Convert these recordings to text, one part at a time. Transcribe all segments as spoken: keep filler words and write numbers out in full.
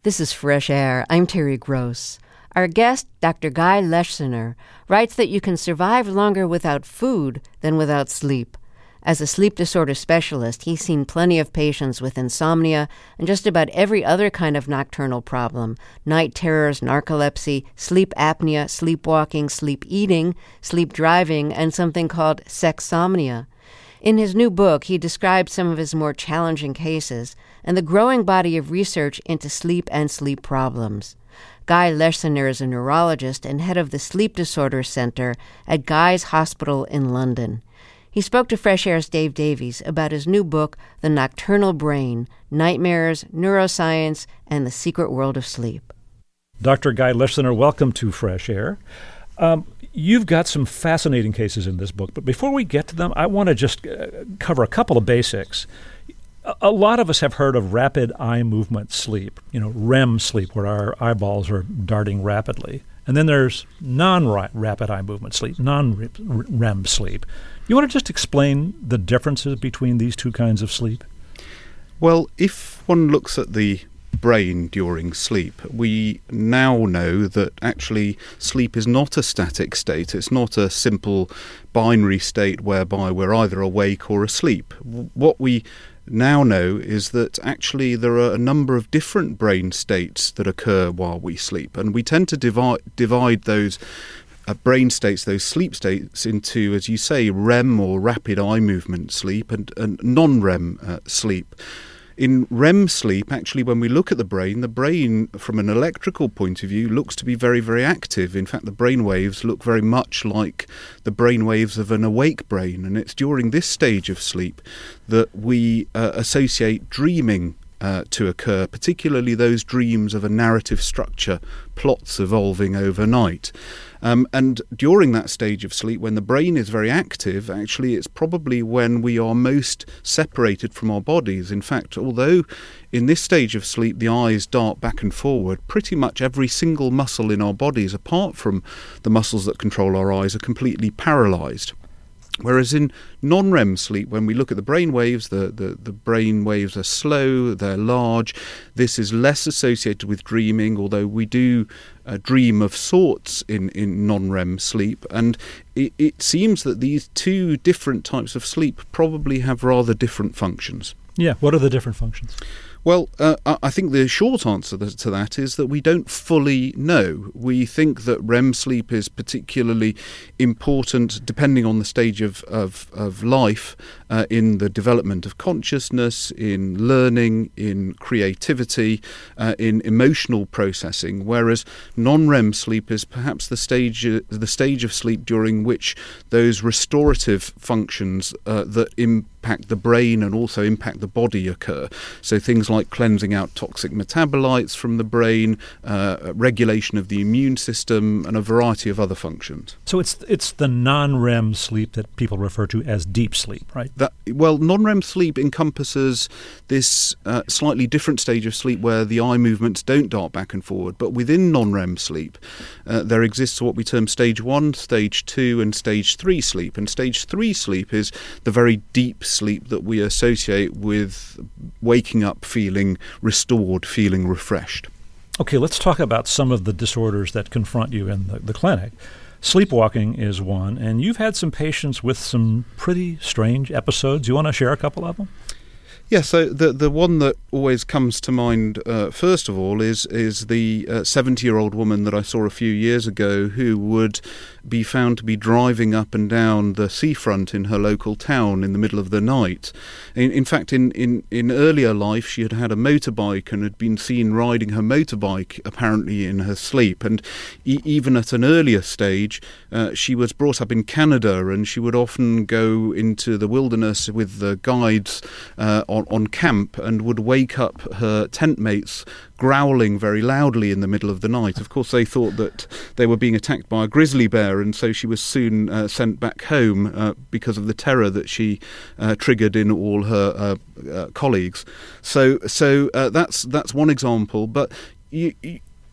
This is Fresh Air. I'm Terry Gross. Our guest, Doctor Guy Leschziner, writes that you can survive longer without food than without sleep. As a sleep disorder specialist, he's seen plenty of patients with insomnia and just about every other kind of nocturnal problem: night terrors, narcolepsy, sleep apnea, sleepwalking, sleep eating, sleep driving, and something called sexsomnia. In his new book, he describes some of his more challenging cases and the growing body of research into sleep and sleep problems. Guy Leschziner is a neurologist and head of the Sleep Disorder Center at Guy's Hospital in London. He spoke to Fresh Air's Dave Davies about his new book, The Nocturnal Brain: Nightmares, Neuroscience, and the Secret World of Sleep. Doctor Guy Leschziner, welcome to Fresh Air. Um, you've got some fascinating cases in this book, but before we get to them, I want to just uh, cover a couple of basics. A, a lot of us have heard of rapid eye movement sleep, you know, R E M sleep, where our eyeballs are darting rapidly. And then there's non-rapid eye movement sleep, non-R E M sleep. You want to just explain the differences between these two kinds of sleep? Well, if one looks at the brain during sleep, we now know that actually sleep is not a static state. It's not a simple binary state whereby we're either awake or asleep. What we now know is that actually there are a number of different brain states that occur while we sleep, and we tend to divide, divide those uh, brain states, those sleep states, into, as you say, R E M or rapid eye movement sleep and, and non-R E M uh, sleep. In R E M sleep, actually, when we look at the brain, the brain, from an electrical point of view, looks to be very, very active. In fact, the brain waves look very much like the brain waves of an awake brain. And it's during this stage of sleep that we uh, associate dreaming uh, to occur, particularly those dreams of a narrative structure, plots evolving overnight. Um, and during that stage of sleep, when the brain is very active, actually it's probably when we are most separated from our bodies. In fact, although in this stage of sleep the eyes dart back and forward, pretty much every single muscle in our bodies, apart from the muscles that control our eyes, are completely paralysed. Whereas in non-R E M sleep, when we look at the brain waves, the, the, the brain waves are slow, they're large. This is less associated with dreaming, although we do uh, dream of sorts in, in non-R E M sleep. And it, it seems that these two different types of sleep probably have rather different functions. Yeah, what are the different functions? Well, uh, I think the short answer to that is that we don't fully know. We think that R E M sleep is particularly important depending on the stage of, of, of life uh, in the development of consciousness, in learning, in creativity, uh, in emotional processing, whereas non-R E M sleep is perhaps the stage, uh, the stage of sleep during which those restorative functions uh, that impact the brain and also impact the body occur. So things like like cleansing out toxic metabolites from the brain, uh, regulation of the immune system, and a variety of other functions. So it's it's the non-R E M sleep that people refer to as deep sleep, right? That, well, non-R E M sleep encompasses this uh, slightly different stage of sleep where the eye movements don't dart back and forward. But within non-R E M sleep, uh, there exists what we term stage one, stage two, and stage three sleep. And stage three sleep is the very deep sleep that we associate with waking up feeling restored, feeling refreshed. Okay, let's talk about some of the disorders that confront you in the, the clinic. Sleepwalking is one, and you've had some patients with some pretty strange episodes. You want to share a couple of them? Yeah, so the the one that always comes to mind uh, first of all is is the uh, seventy-year-old woman that I saw a few years ago who would be found to be driving up and down the seafront in her local town in the middle of the night. In, in fact, in, in, in earlier life, she had had a motorbike and had been seen riding her motorbike apparently in her sleep. And e- even at an earlier stage, uh, she was brought up in Canada, and she would often go into the wilderness with the guides uh, on, on camp and would wake up her tent mates growling very loudly in the middle of the night. Of course, they thought that they were being attacked by a grizzly bear, and so she was soon uh, sent back home uh, because of the terror that she uh, triggered in all her uh, uh, colleagues. So, so uh, that's that's one example. But you, you,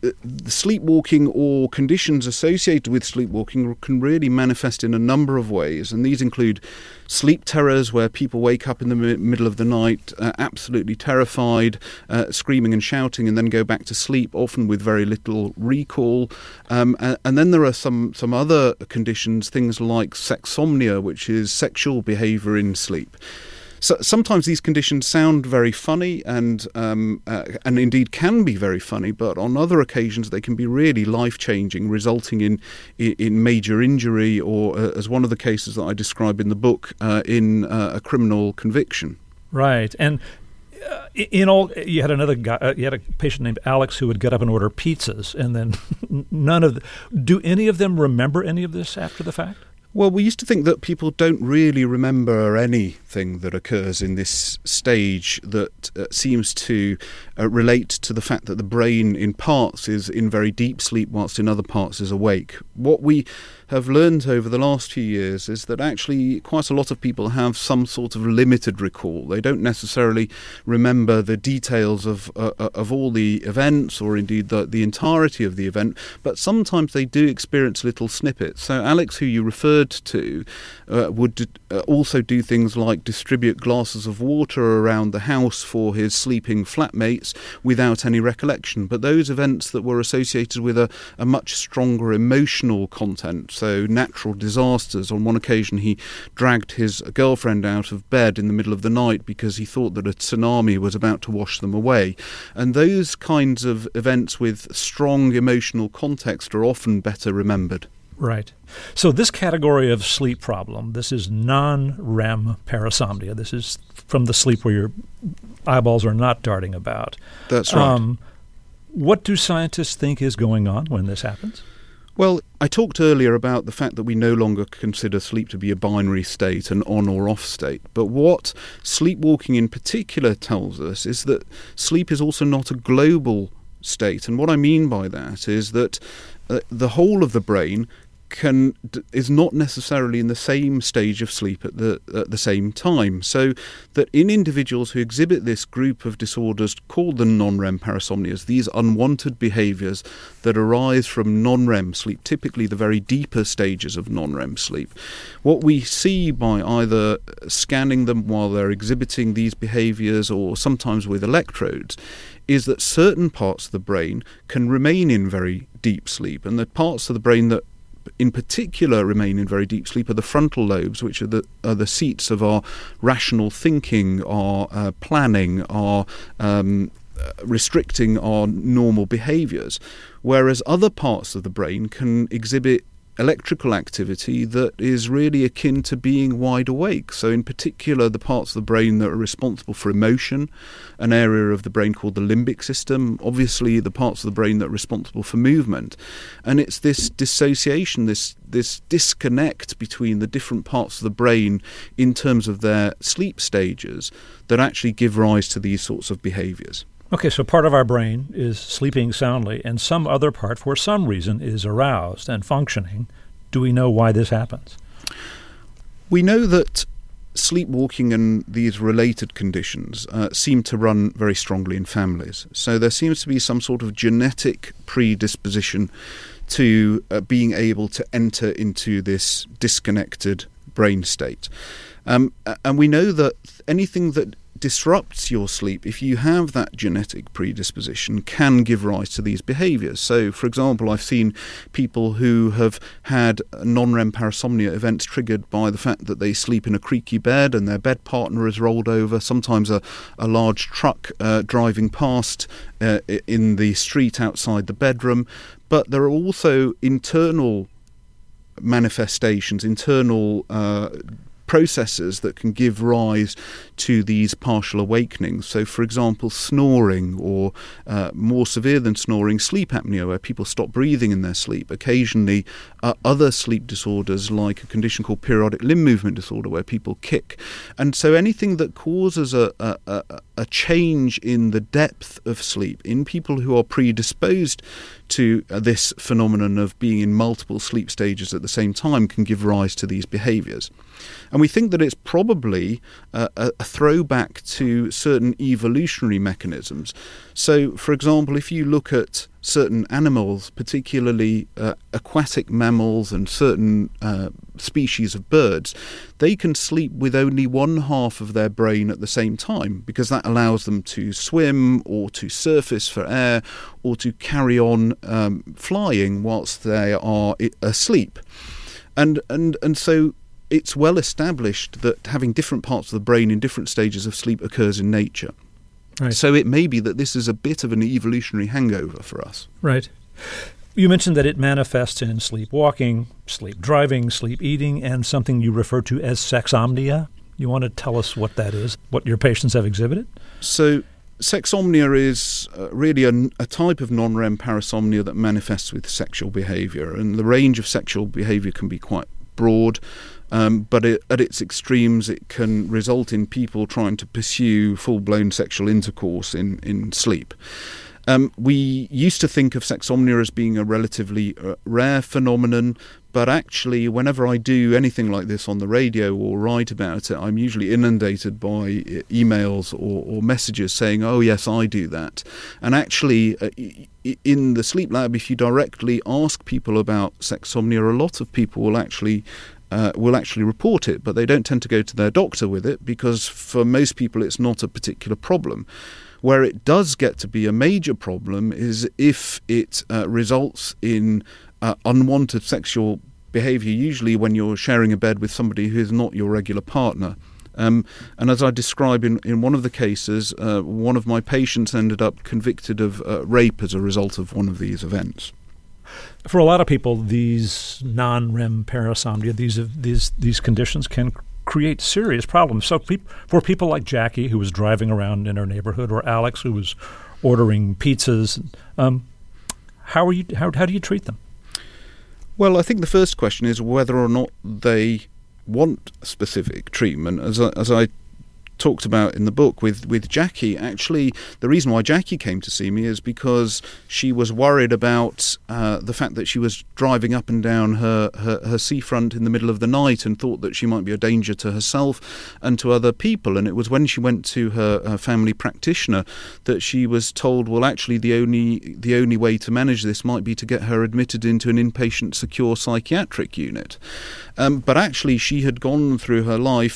the sleepwalking or conditions associated with sleepwalking can really manifest in a number of ways, and these include sleep terrors, where people wake up in the mi- middle of the night uh, absolutely terrified, uh, screaming and shouting, and then go back to sleep, often with very little recall. Um, and, and then there are some, some other conditions, things like sexsomnia, which is sexual behaviour in sleep. So sometimes these conditions sound very funny and um, uh, and indeed can be very funny, but on other occasions they can be really life-changing, resulting in in major injury or, uh, as one of the cases that I describe in the book, uh, in uh, a criminal conviction. Right, and uh, in all, you had another guy, uh, you had a patient named Alex who would get up and order pizzas, and then none of the, do any of them remember any of this after the fact? Well, we used to think that people don't really remember anything that occurs in this stage that uh, seems to uh, relate to the fact that the brain in parts is in very deep sleep whilst in other parts is awake. What we have learned over the last few years is that actually quite a lot of people have some sort of limited recall. They don't necessarily remember the details of uh, of all the events or indeed the, the entirety of the event, but sometimes they do experience little snippets. So Alex, who you referred to, uh, would uh, also do things like distribute glasses of water around the house for his sleeping flatmates without any recollection. But those events that were associated with a, a much stronger emotional content, so natural disasters. On one occasion he dragged his girlfriend out of bed in the middle of the night because he thought that a tsunami was about to wash them away. And those kinds of events with strong emotional context are often better remembered. Right. So this category of sleep problem, this is non-R E M parasomnia. This is from the sleep where your eyeballs are not darting about. That's right. Um, what do scientists think is going on when this happens? Well, I talked earlier about the fact that we no longer consider sleep to be a binary state, an on or off state. But what sleepwalking in particular tells us is that sleep is also not a global state. And what I mean by that is that uh, the whole of the brain can is not necessarily in the same stage of sleep at the at the same time. So that in individuals who exhibit this group of disorders called the non-R E M parasomnias, these unwanted behaviours that arise from non-R E M sleep, typically the very deeper stages of non-R E M sleep, what we see by either scanning them while they're exhibiting these behaviours or sometimes with electrodes is that certain parts of the brain can remain in very deep sleep, and the parts of the brain that in particular remain in very deep sleep are the frontal lobes, which are the are the seats of our rational thinking, our uh, planning, our um, uh, restricting our normal behaviours, whereas other parts of the brain can exhibit electrical activity that is really akin to being wide awake. So in particular, the parts of the brain that are responsible for emotion, an area of the brain called the limbic system, obviously the parts of the brain that are responsible for movement. And it's this dissociation, this this disconnect between the different parts of the brain in terms of their sleep stages that actually give rise to these sorts of behaviours. Okay, so part of our brain is sleeping soundly, and some other part, for some reason, is aroused and functioning. Do we know why this happens? We know that sleepwalking and these related conditions uh, seem to run very strongly in families. So there seems to be some sort of genetic predisposition to uh, being able to enter into this disconnected brain state. Um, and we know that anything that disrupts your sleep, if you have that genetic predisposition, can give rise to these behaviours. So, for example, I've seen people who have had non-R E M parasomnia events triggered by the fact that they sleep in a creaky bed and their bed partner is rolled over, sometimes a, a large truck uh, driving past uh, in the street outside the bedroom. But there are also internal manifestations, internal uh processes that can give rise to these partial awakenings. So, for example, snoring, or uh, more severe than snoring, sleep apnea, where people stop breathing in their sleep. Occasionally, uh, other sleep disorders like a condition called periodic limb movement disorder, where people kick. And so anything that causes a, a, a, a change in the depth of sleep in people who are predisposed to uh, this phenomenon of being in multiple sleep stages at the same time can give rise to these behaviours. And we think that it's probably uh, a, a throwback to certain evolutionary mechanisms. So, for example, if you look at certain animals, particularly uh, aquatic mammals and certain uh, species of birds, they can sleep with only one half of their brain at the same time, because that allows them to swim or to surface for air or to carry on um, flying whilst they are I- asleep. And, and, and so it's well established that having different parts of the brain in different stages of sleep occurs in nature. Right. So it may be that this is a bit of an evolutionary hangover for us. Right. You mentioned that it manifests in sleepwalking, sleep driving, sleep eating, and something you refer to as sexomnia. You want to tell us what that is, what your patients have exhibited? So sexomnia is uh, really a, a type of non-R E M parasomnia that manifests with sexual behaviour, and the range of sexual behaviour can be quite broad. Um, but it, at its extremes, it can result in people trying to pursue full-blown sexual intercourse in, in sleep. Um, we used to think of sexomnia as being a relatively uh, rare phenomenon, but actually, whenever I do anything like this on the radio or write about it, I'm usually inundated by emails or, or messages saying, oh, yes, I do that. And actually, uh, in the sleep lab, if you directly ask people about sexomnia, a lot of people will actually Uh, will actually report it, but they don't tend to go to their doctor with it, because for most people it's not a particular problem. Where it does get to be a major problem is if it uh, results in uh, unwanted sexual behaviour, usually when you're sharing a bed with somebody who is not your regular partner. Um, and as I describe in, in one of the cases, uh, one of my patients ended up convicted of uh, rape as a result of one of these events. For a lot of people, these non-R E M parasomnia, these these these conditions can create serious problems. So pe- for people like Jackie, who was driving around in her neighborhood, or Alex, who was ordering pizzas, um, how are you? How how do you treat them? Well, I think the first question is whether or not they want specific treatment. As I, as I talked about in the book with, with Jackie, actually the reason why Jackie came to see me is because she was worried about uh, the fact that she was driving up and down her, her, her seafront in the middle of the night and thought that she might be a danger to herself and to other people. And it was when she went to her, her family practitioner that she was told, well, actually the only the only way to manage this might be to get her admitted into an inpatient secure psychiatric unit. Um, but actually she had gone through her life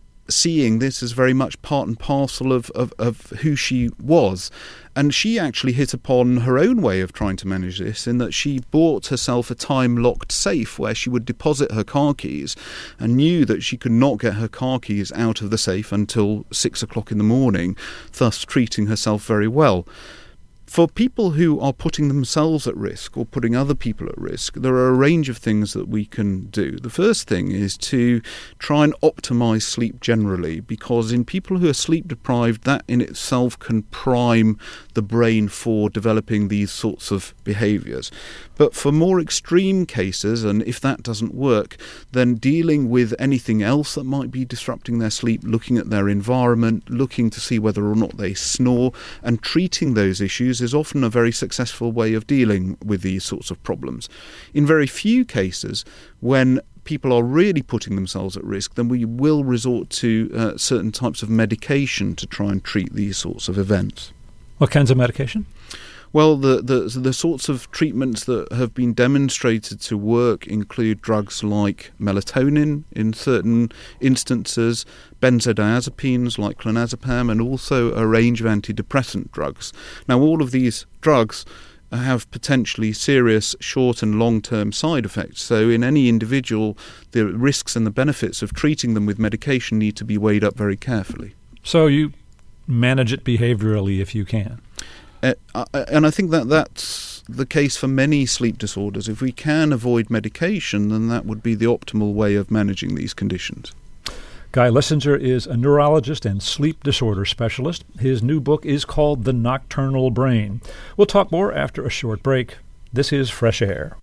seeing this as very much part and parcel of, of, of who she was. And she actually hit upon her own way of trying to manage this, in that she bought herself a time-locked safe where she would deposit her car keys, and knew that she could not get her car keys out of the safe until six o'clock in the morning, thus treating herself very well. For people who are putting themselves at risk or putting other people at risk, there are a range of things that we can do. The first thing is to try and optimize sleep generally, because in people who are sleep deprived, that in itself can prime the brain for developing these sorts of behaviors. But for more extreme cases, and if that doesn't work, then dealing with anything else that might be disrupting their sleep, looking at their environment, looking to see whether or not they snore, and treating those issues is often a very successful way of dealing with these sorts of problems. In very few cases, when people are really putting themselves at risk, then we will resort to uh, certain types of medication to try and treat these sorts of events. What kinds of medication? Well, the, the the sorts of treatments that have been demonstrated to work include drugs like melatonin in certain instances, benzodiazepines like clonazepam, and also a range of antidepressant drugs. Now, all of these drugs have potentially serious short and long-term side effects. So in any individual, the risks and the benefits of treating them with medication need to be weighed up very carefully. So you manage it behaviorally if you can. Uh, and I think that that's the case for many sleep disorders. If we can avoid medication, then that would be the optimal way of managing these conditions. Guy Lessinger is a neurologist and sleep disorder specialist. His new book is called The Nocturnal Brain. We'll talk more after a short break. This is Fresh Air.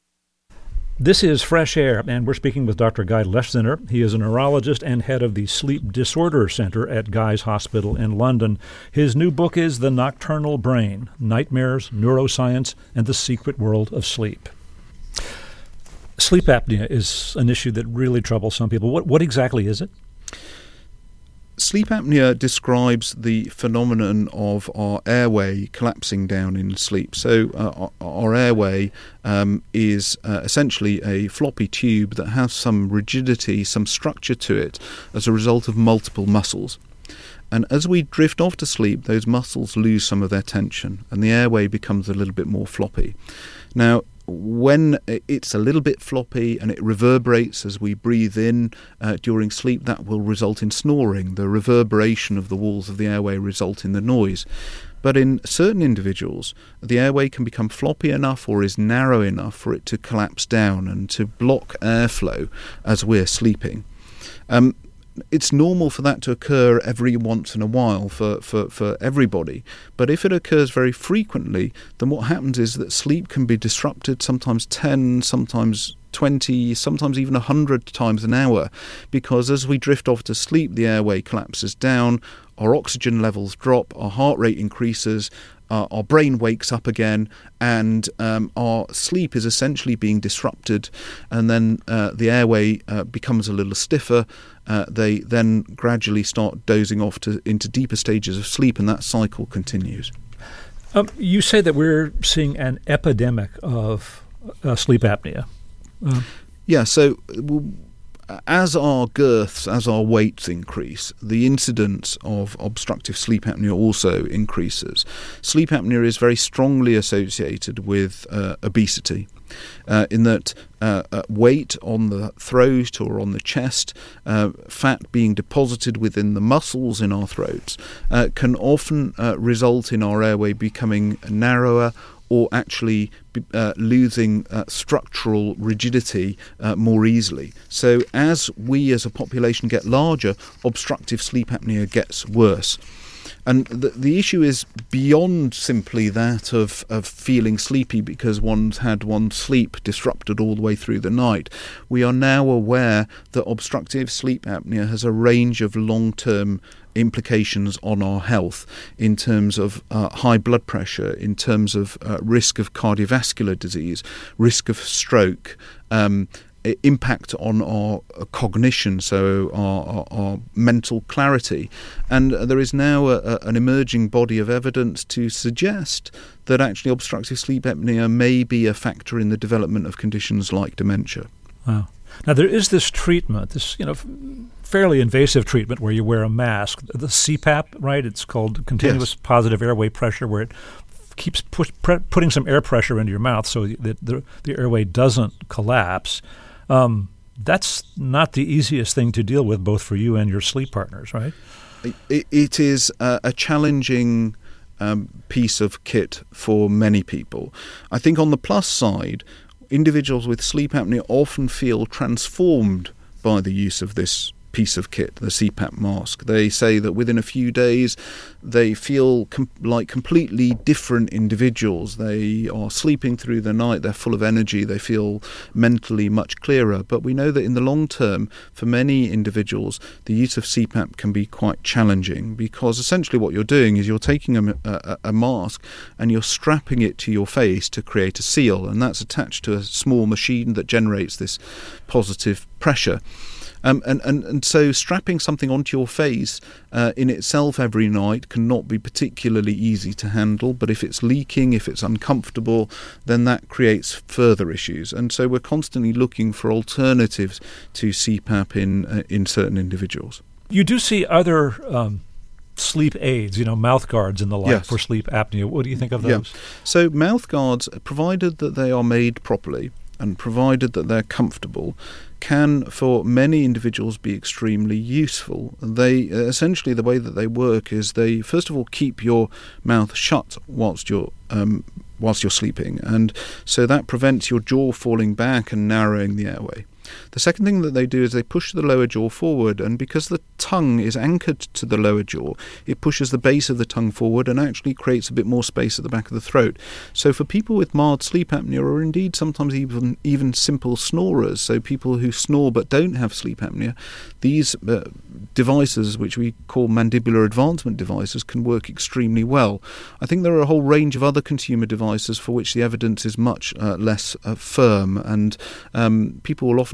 This is Fresh Air, and we're speaking with Doctor Guy Lessinger. He is a neurologist and head of the Sleep Disorder Center at Guy's Hospital in London. His new book is The Nocturnal Brain: Nightmares, Neuroscience, and the Secret World of Sleep. Sleep apnea is an issue that really troubles some people. What, what exactly is it? Sleep apnea describes the phenomenon of our airway collapsing down in sleep. So uh, our airway um, is uh, essentially a floppy tube that has some rigidity, some structure to it as a result of multiple muscles. And as we drift off to sleep, those muscles lose some of their tension and the airway becomes a little bit more floppy. Now, when it's a little bit floppy and it reverberates as we breathe in uh, during sleep, that will result in snoring. The reverberation of the walls of the airway result in the noise. But in certain individuals, the airway can become floppy enough or is narrow enough for it to collapse down and to block airflow as we're sleeping. Um, It's normal for that to occur every once in a while for, for, for everybody. But if it occurs very frequently, then what happens is that sleep can be disrupted sometimes ten, sometimes twenty, sometimes even one hundred times an hour. Because as we drift off to sleep, the airway collapses down, our oxygen levels drop, our heart rate increases, Uh, our brain wakes up again, and um, our sleep is essentially being disrupted, and then uh, the airway uh, becomes a little stiffer. Uh, they then gradually start dozing off to, into deeper stages of sleep, and that cycle continues. Um, you say that we're seeing an epidemic of uh, sleep apnea. Uh. Yeah, so Well, as our girths, as our weights increase, the incidence of obstructive sleep apnea also increases. Sleep apnea is very strongly associated with uh, obesity, uh, in that uh, uh, weight on the throat or on the chest, uh, fat being deposited within the muscles in our throats, uh, can often uh, result in our airway becoming narrower or actually uh, losing uh, structural rigidity uh, more easily. So as we as a population get larger, obstructive sleep apnea gets worse. And the, the issue is beyond simply that of, of feeling sleepy because one's had one's sleep disrupted all the way through the night. We are now aware that obstructive sleep apnea has a range of long-term implications on our health in terms of uh, high blood pressure, in terms of uh, risk of cardiovascular disease, risk of stroke, um, impact on our cognition, so our, our, our mental clarity. And there is now a, a, an emerging body of evidence to suggest that actually obstructive sleep apnea may be a factor in the development of conditions like dementia. Wow. Now, there is this treatment, this you know, fairly invasive treatment where you wear a mask, the C PAP, right? It's called continuous Yes. positive airway pressure, where it keeps push, pre- putting some air pressure into your mouth so that the, the airway doesn't collapse. Um, that's not the easiest thing to deal with, both for you and your sleep partners, right? It, it is a, a challenging um, piece of kit for many people. I think on the plus side, individuals with sleep apnea often feel transformed by the use of this piece of kit, the C PAP mask. They say that within a few days they feel com- like completely different individuals. They are sleeping through the night, they're full of energy, they feel mentally much clearer. But we know that in the long term, for many individuals, the use of C PAP can be quite challenging, because essentially what you're doing is you're taking a, a, a mask and you're strapping it to your face to create a seal, and that's attached to a small machine that generates this positive pressure. Um, and, and, and so strapping something onto your face uh, in itself every night cannot be particularly easy to handle, but if it's leaking, if it's uncomfortable, then that creates further issues. And so we're constantly looking for alternatives to C PAP in, uh, in certain individuals. You do see other um, sleep aids, you know, mouth guards and the like, Yes. for sleep apnea. What do you think of Yeah. those? So mouth guards, provided that they are made properly and provided that they're comfortable, can for many individuals be extremely useful. They uh, essentially, the way that they work is they first of all keep your mouth shut whilst you're um, whilst you're sleeping, and so that prevents your jaw falling back and narrowing the airway. The second thing that they do is they push the lower jaw forward, and because the tongue is anchored to the lower jaw, it pushes the base of the tongue forward and actually creates a bit more space at the back of the throat. So for people with mild sleep apnea, or indeed sometimes even even simple snorers, so people who snore but don't have sleep apnea, these uh, devices, which we call mandibular advancement devices, can work extremely well. I think there are a whole range of other consumer devices for which the evidence is much uh, less uh, firm, and um, people will often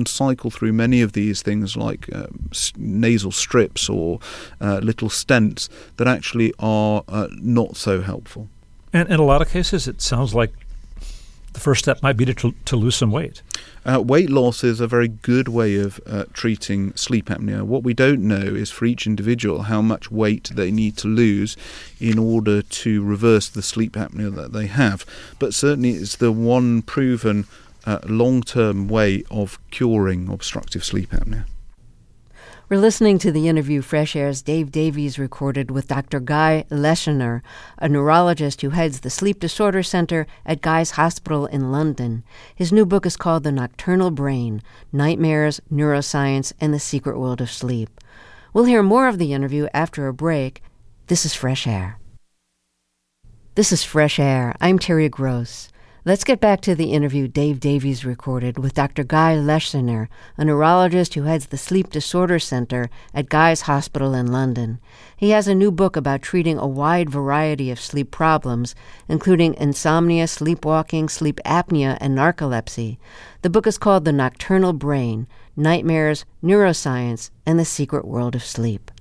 cycle through many of these things like uh, s- nasal strips or uh, little stents that actually are uh, not so helpful. And in a lot of cases, it sounds like the first step might be to, to lose some weight. Uh, weight loss is a very good way of uh, treating sleep apnea. What we don't know is for each individual how much weight they need to lose in order to reverse the sleep apnea that they have. But certainly it's the one proven uh, long-term way of curing obstructive sleep apnea. We're listening to the interview Fresh Air's Dave Davies recorded with Doctor Guy Leschziner, a neurologist who heads the Sleep Disorder Center at Guy's Hospital in London. His new book is called The Nocturnal Brain: Nightmares, Neuroscience, and the Secret World of Sleep. We'll hear more of the interview after a break. This is Fresh Air. This is Fresh Air. I'm Terry Gross. Let's get back to the interview Dave Davies recorded with Doctor Guy Leschziner, a neurologist who heads the Sleep Disorder Center at Guy's Hospital in London. He has a new book about treating a wide variety of sleep problems, including insomnia, sleepwalking, sleep apnea, and narcolepsy. The book is called The Nocturnal Brain: Nightmares, Neuroscience, and the Secret World of Sleep.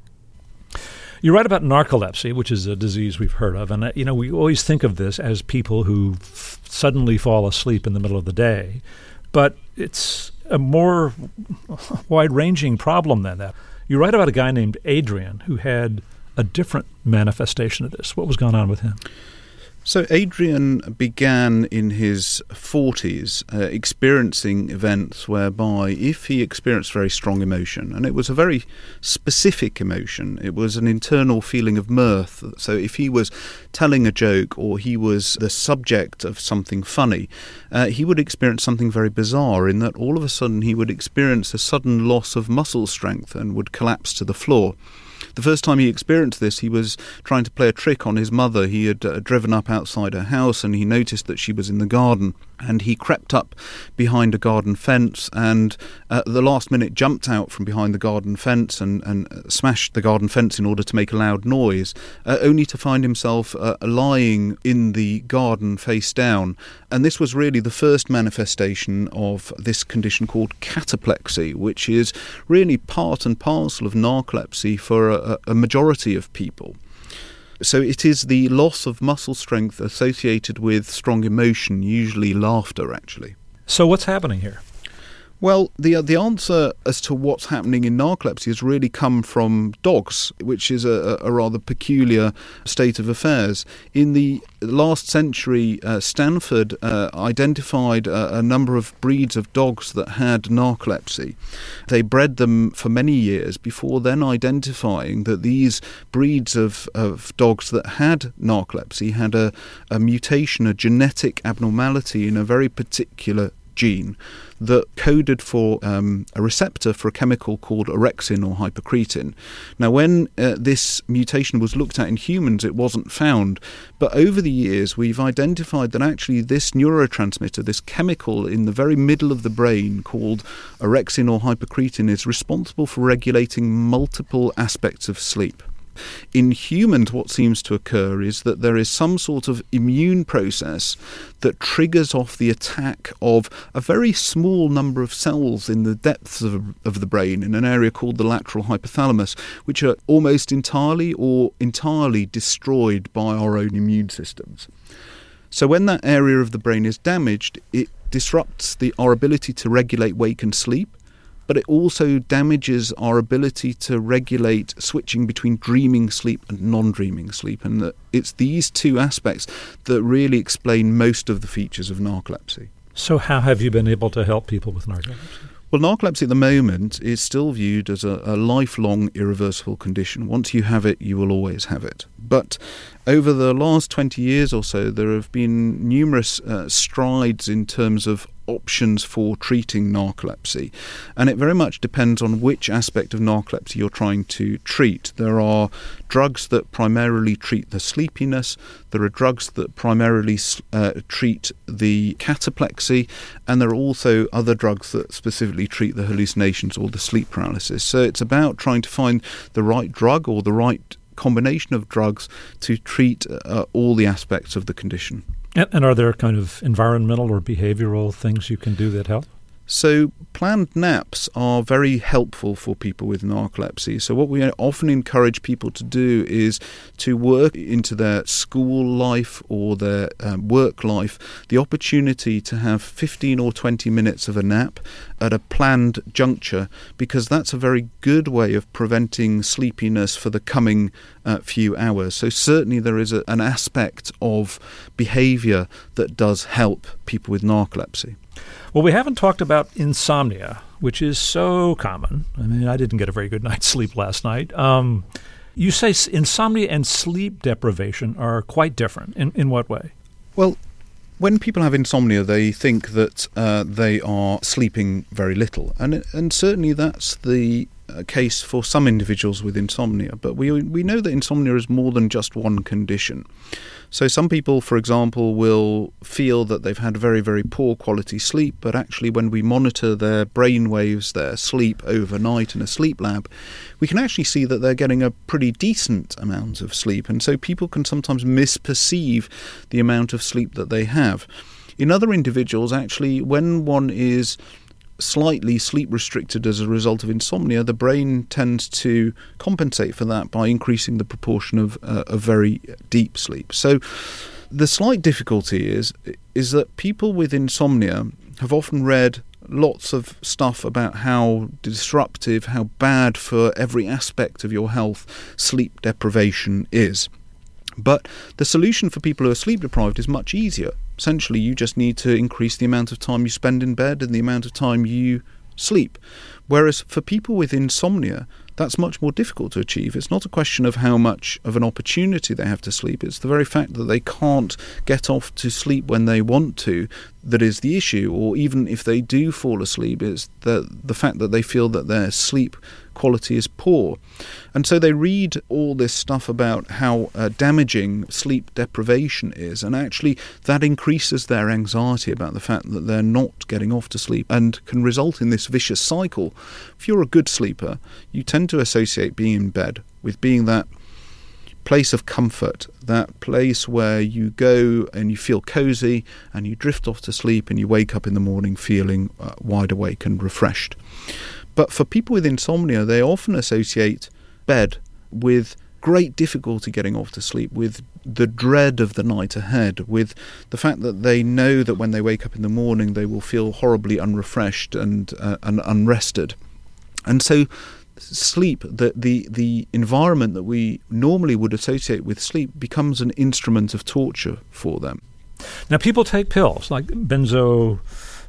You write about narcolepsy, which is a disease we've heard of. And, uh, you know, we always think of this as people who f- suddenly fall asleep in the middle of the day. But it's a more wide-ranging problem than that. You write about a guy named Adrian who had a different manifestation of this. What was going on with him? So Adrian began in his forties uh, experiencing events whereby if he experienced very strong emotion, and it was a very specific emotion, it was an internal feeling of mirth. So if he was telling a joke or he was the subject of something funny, uh, he would experience something very bizarre in that all of a sudden he would experience a sudden loss of muscle strength and would collapse to the floor. The first time he experienced this, he was trying to play a trick on his mother. He had uh, driven up outside her house and he noticed that she was in the garden, and he crept up behind a garden fence and uh, at the last minute jumped out from behind the garden fence and, and smashed the garden fence in order to make a loud noise, uh, only to find himself uh, lying in the garden face down. And this was really the first manifestation of this condition called cataplexy, which is really part and parcel of narcolepsy for a, a majority of people. So it is the loss of muscle strength associated with strong emotion, usually laughter, actually. So what's happening here? Well, the the answer as to what's happening in narcolepsy has really come from dogs, which is a, a rather peculiar state of affairs. In the last century, uh, Stanford uh, identified a, a number of breeds of dogs that had narcolepsy. They bred them for many years before then identifying that these breeds of, of dogs that had narcolepsy had a, a mutation, a genetic abnormality in a very particular gene that coded for um, a receptor for a chemical called orexin or hypocretin. Now, when uh, this mutation was looked at in humans, it wasn't found. But over the years, we've identified that actually this neurotransmitter, this chemical in the very middle of the brain called orexin or hypocretin, is responsible for regulating multiple aspects of sleep. In humans, what seems to occur is that there is some sort of immune process that triggers off the attack of a very small number of cells in the depths of, of the brain in an area called the lateral hypothalamus, which are almost entirely or entirely destroyed by our own immune systems. So when that area of the brain is damaged, it disrupts the, our ability to regulate wake and sleep, but it also damages our ability to regulate switching between dreaming sleep and non-dreaming sleep. And that it's these two aspects that really explain most of the features of narcolepsy. So how have you been able to help people with narcolepsy? Well, narcolepsy at the moment is still viewed as a, a lifelong irreversible condition. Once you have it, you will always have it. But over the last twenty years or so, there have been numerous uh, strides in terms of options for treating narcolepsy, and it very much depends on which aspect of narcolepsy you're trying to treat. There are drugs that primarily treat the sleepiness, there are drugs that primarily uh, treat the cataplexy, and there are also other drugs that specifically treat the hallucinations or the sleep paralysis. So it's about trying to find the right drug or the right combination of drugs to treat uh, all the aspects of the condition. And are there kind of environmental or behavioral things you can do that help? So planned naps are very helpful for people with narcolepsy. So what we often encourage people to do is to work into their school life or their um, work life the opportunity to have fifteen or twenty minutes of a nap at a planned juncture, because that's a very good way of preventing sleepiness for the coming uh, few hours. So certainly there is a, an aspect of behaviour that does help people with narcolepsy. Well, we haven't talked about insomnia, which is so common. I mean, I didn't get a very good night's sleep last night. Um, you say insomnia and sleep deprivation are quite different. In, in what way? Well, when people have insomnia, they think that uh, they are sleeping very little. And, and certainly that's the uh, case for some individuals with insomnia. But we, we know that insomnia is more than just one condition. So some people, for example, will feel that they've had very, very poor quality sleep, but actually when we monitor their brain waves, their sleep overnight in a sleep lab, we can actually see that they're getting a pretty decent amount of sleep. And so people can sometimes misperceive the amount of sleep that they have. In other individuals, actually, when one is slightly sleep restricted as a result of insomnia, the brain tends to compensate for that by increasing the proportion of uh, of very deep sleep. So the slight difficulty is is that people with insomnia have often read lots of stuff about how disruptive, how bad for every aspect of your health sleep deprivation is. But the solution for people who are sleep deprived is much easier. Essentially, you just need to increase the amount of time you spend in bed and the amount of time you sleep. Whereas for people with insomnia, that's much more difficult to achieve. It's not a question of how much of an opportunity they have to sleep. It's the very fact that they can't get off to sleep when they want to that is the issue. Or even if they do fall asleep, it's the, the fact that they feel that their sleep quality is poor. And so they read all this stuff about how uh, damaging sleep deprivation is, and actually that increases their anxiety about the fact that they're not getting off to sleep and can result in this vicious cycle. If you're a good sleeper, you tend to associate being in bed with being that place of comfort, that place where you go and you feel cozy and you drift off to sleep and you wake up in the morning feeling uh, wide awake and refreshed. But for people with insomnia, they often associate bed with great difficulty getting off to sleep, with the dread of the night ahead, with the fact that they know that when they wake up in the morning they will feel horribly unrefreshed and, uh, and unrested. And so sleep, the, the, the environment that we normally would associate with sleep, becomes an instrument of torture for them. Now, people take pills like benzo...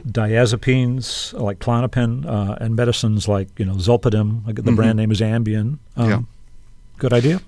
diazepines like Klonopin uh, and medicines like you know Zolpidem. Like the mm-hmm. brand name is Ambien. Um, yeah. Good idea?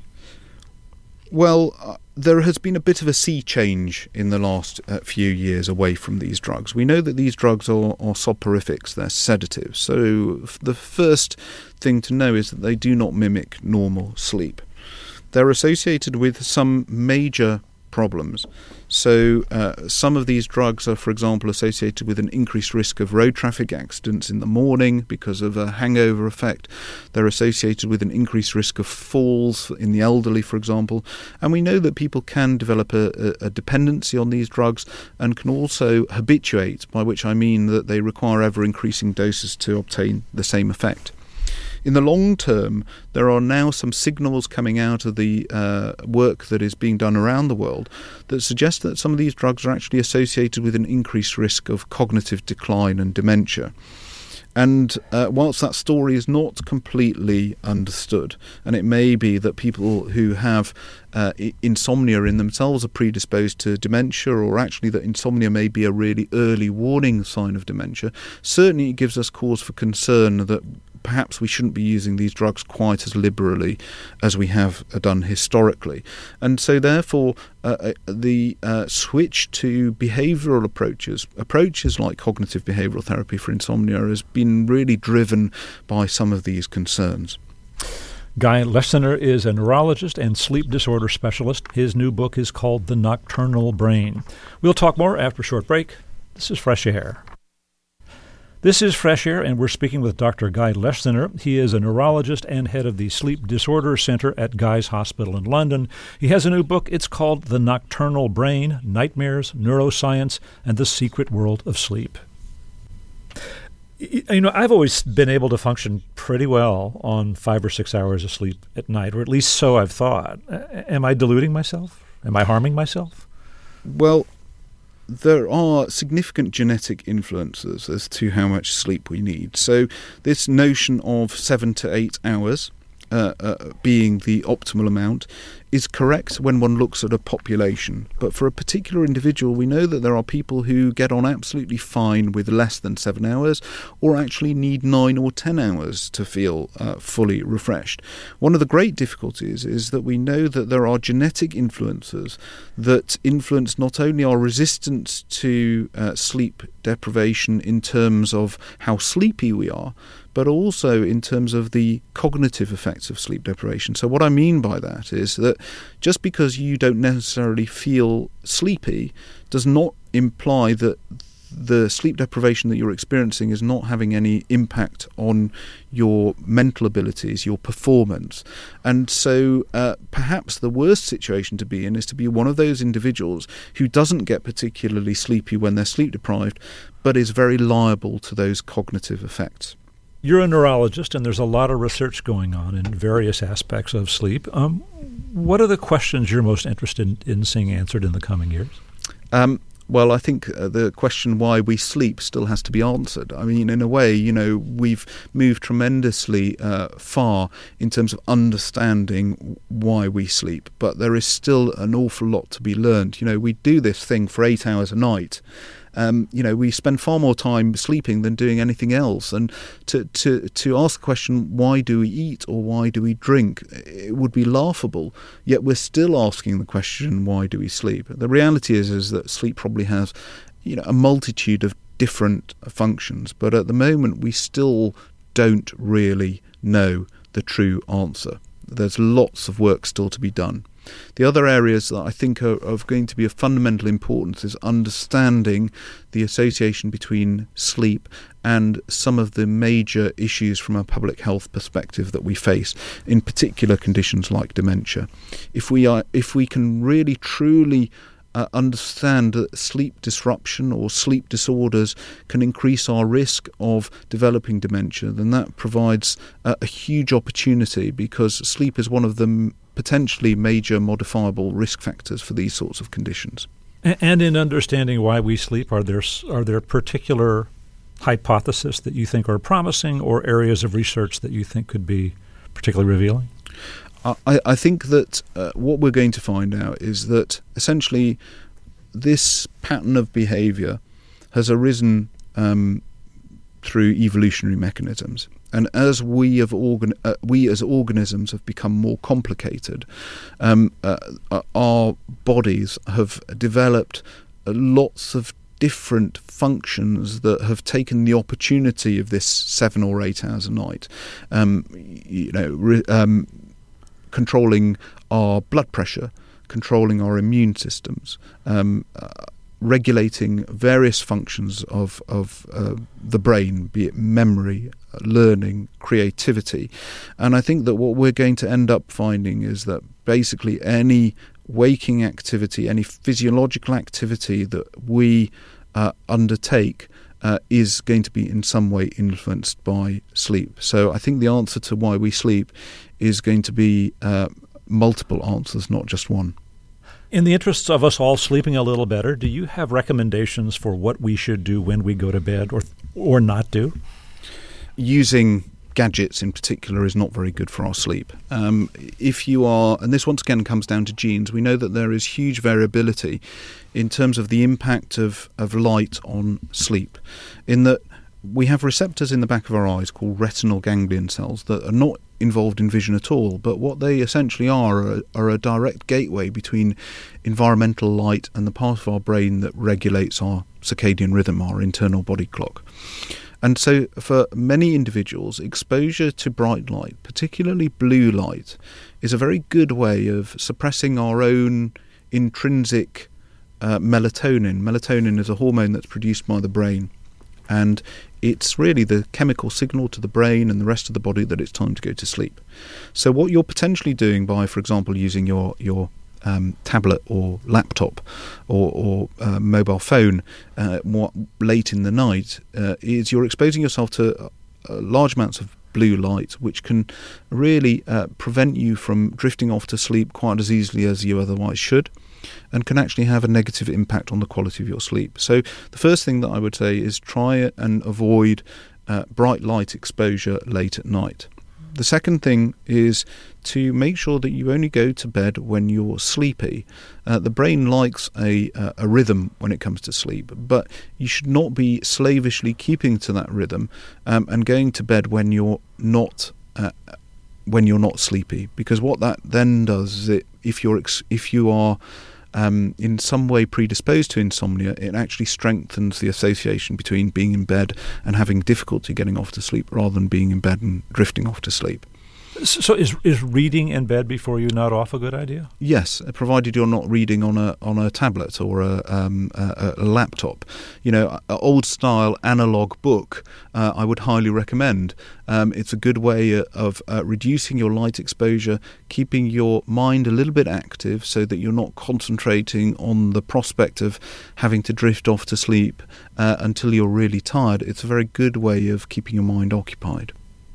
Well, uh, there has been a bit of a sea change in the last uh, few years away from these drugs. We know that these drugs are, are soporifics, they're sedatives. So f- the first thing to know is that they do not mimic normal sleep. They're associated with some major problems. So uh, some of these drugs are, for example, associated with an increased risk of road traffic accidents in the morning because of a hangover effect. They're associated with an increased risk of falls in the elderly, for example. And we know that people can develop a, a dependency on these drugs and can also habituate, by which I mean that they require ever-increasing doses to obtain the same effect. In the long term, there are now some signals coming out of the uh, work that is being done around the world that suggest that some of these drugs are actually associated with an increased risk of cognitive decline and dementia. And uh, whilst that story is not completely understood, and it may be that people who have uh, insomnia in themselves are predisposed to dementia, or actually that insomnia may be a really early warning sign of dementia, certainly it gives us cause for concern that perhaps we shouldn't be using these drugs quite as liberally as we have done historically. And so therefore uh, the uh, switch to behavioural approaches, approaches like cognitive behavioural therapy for insomnia, has been really driven by some of these concerns. Guy Leschziner is a neurologist and sleep disorder specialist. His new book is called The Nocturnal Brain. We'll talk more after a short break. This is Fresh Air. This is Fresh Air, and we're speaking with Doctor Guy Leschziner. He is a neurologist and head of the Sleep Disorder Center at Guy's Hospital in London. He has a new book. It's called The Nocturnal Brain, Nightmares, Neuroscience, and the Secret World of Sleep. You know, I've always been able to function pretty well on five or six hours of sleep at night, or at least so I've thought. Am I deluding myself? Am I harming myself? Well, there are significant genetic influences as to how much sleep we need. So this notion of seven to eight hours uh, uh, being the optimal amount is correct when one looks at a population. But for a particular individual, we know that there are people who get on absolutely fine with less than seven hours or actually need nine or ten hours to feel uh, fully refreshed. One of the great difficulties is that we know that there are genetic influences that influence not only our resistance to uh, sleep deprivation in terms of how sleepy we are, but also in terms of the cognitive effects of sleep deprivation. So what I mean by that is that just because you don't necessarily feel sleepy does not imply that the sleep deprivation that you're experiencing is not having any impact on your mental abilities, your performance. And so uh, perhaps the worst situation to be in is to be one of those individuals who doesn't get particularly sleepy when they're sleep deprived, but is very liable to those cognitive effects. You're a neurologist, and there's a lot of research going on in various aspects of sleep. Um, what are the questions you're most interested in, in seeing answered in the coming years? Um, well, I think uh, the question why we sleep still has to be answered. I mean, in a way, you know, we've moved tremendously uh, far in terms of understanding why we sleep, but there is still an awful lot to be learned. You know, we do this thing for eight hours a night. Um, you know, we spend far more time sleeping than doing anything else. And to, to, to ask the question, why do we eat or why do we drink, it would be laughable. Yet we're still asking the question, why do we sleep? The reality is, is that sleep probably has, you know, a multitude of different functions. But at the moment, we still don't really know the true answer. There's lots of work still to be done. The other areas that I think are of going to be of fundamental importance is understanding the association between sleep and some of the major issues from a public health perspective that we face, in particular conditions like dementia. If we are, if we can really truly uh, understand that sleep disruption or sleep disorders can increase our risk of developing dementia, then that provides uh, a huge opportunity, because sleep is one of the potentially major modifiable risk factors for these sorts of conditions. And in understanding why we sleep, are there are there particular hypotheses that you think are promising, or areas of research that you think could be particularly revealing? I, I think that uh, what we're going to find out is that essentially this pattern of behaviour has arisen um, through evolutionary mechanisms. And as we have organ- uh, we as organisms have become more complicated, um, uh, our bodies have developed uh, lots of different functions that have taken the opportunity of this seven or eight hours a night. Um, you know, re- um, controlling our blood pressure, controlling our immune systems, um, uh, regulating various functions of of uh, the brain, be it memory, learning, creativity. And I think that what we're going to end up finding is that basically any waking activity, any physiological activity that we uh, undertake uh, is going to be in some way influenced by sleep. So I think the answer to why we sleep is going to be uh, multiple answers, not just one. In the interests of us all sleeping a little better, do you have recommendations for what we should do when we go to bed, or or not do? Using gadgets in particular is not very good for our sleep. Um, if you are, and this once again comes down to genes, we know that there is huge variability in terms of the impact of, of light on sleep, in that we have receptors in the back of our eyes called retinal ganglion cells that are not involved in vision at all, but what they essentially are are, are a direct gateway between environmental light and the part of our brain that regulates our circadian rhythm, our internal body clock. And so for many individuals, exposure to bright light, particularly blue light, is a very good way of suppressing our own intrinsic uh, melatonin. Melatonin is a hormone that's produced by the brain, and it's really the chemical signal to the brain and the rest of the body that it's time to go to sleep. So what you're potentially doing by, for example, using your, your um, tablet or laptop or, or uh, mobile phone uh, more late in the night uh, is you're exposing yourself to uh, large amounts of blue light, which can really uh, prevent you from drifting off to sleep quite as easily as you otherwise should, and can actually have a negative impact on the quality of your sleep. So the first thing that I would say is try and avoid uh, bright light exposure late at night. The second thing is to make sure that you only go to bed when you're sleepy. Uh, the brain likes a, uh, a rhythm when it comes to sleep, but you should not be slavishly keeping to that rhythm um, and going to bed when you're not uh, when you're not sleepy. Because what that then does is, it, if you're ex- if you are Um, in some way predisposed to insomnia, it actually strengthens the association between being in bed and having difficulty getting off to sleep rather than being in bed and drifting off to sleep. So is is reading in bed before you nod off a good idea? Yes, provided you're not reading on a on a tablet or a, um, a, a laptop. You know, an old-style analog book uh, I would highly recommend. Um, it's a good way of uh, reducing your light exposure, keeping your mind a little bit active so that you're not concentrating on the prospect of having to drift off to sleep uh, until you're really tired. It's a very good way of keeping your mind occupied.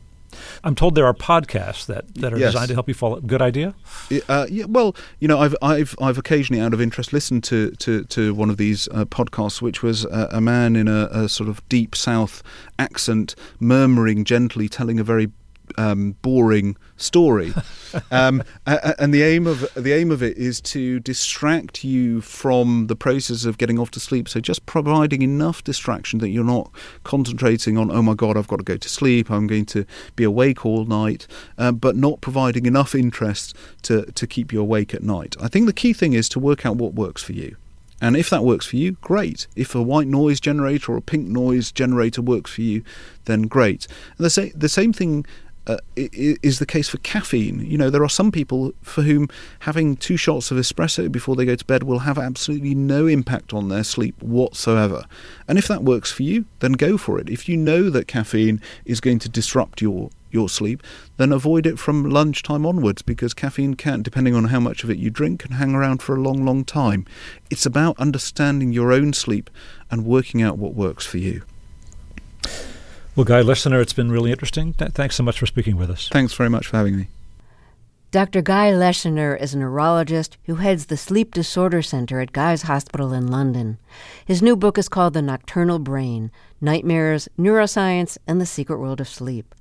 I'm told there are podcasts that, that are Yes. designed to help you follow. Good idea? Uh, yeah, well, you know, I've I've I've occasionally, out of interest, listened to to, to one of these uh, podcasts, which was a, a man in a, a sort of deep South accent, murmuring gently, telling a very um, boring story, um, and the aim of the aim of it is to distract you from the process of getting off to sleep. So just providing enough distraction that you're not concentrating on, oh my God, I've got to go to sleep, I'm going to be awake all night, uh, but not providing enough interest to to keep you awake at night. I think the key thing is to work out what works for you. And if that works for you, great. If a white noise generator or a pink noise generator works for you, then great. And the, sa- the same thing Uh, is the case for caffeine. You know, there are some people for whom having two shots of espresso before they go to bed will have absolutely no impact on their sleep whatsoever. And if that works for you, then go for it. If you know that caffeine is going to disrupt your your sleep, then avoid it from lunchtime onwards, because caffeine can, depending on how much of it you drink, can hang around for a long, long time. It's about understanding your own sleep and working out what works for you. Well, Guy Leschziner, it's been really interesting. Th- thanks so much for speaking with us. Thanks very much for having me. Doctor Guy Leschziner is a neurologist who heads the Sleep Disorder Center at Guy's Hospital in London. His new book is called The Nocturnal Brain: Nightmares, Neuroscience, and the Secret World of Sleep.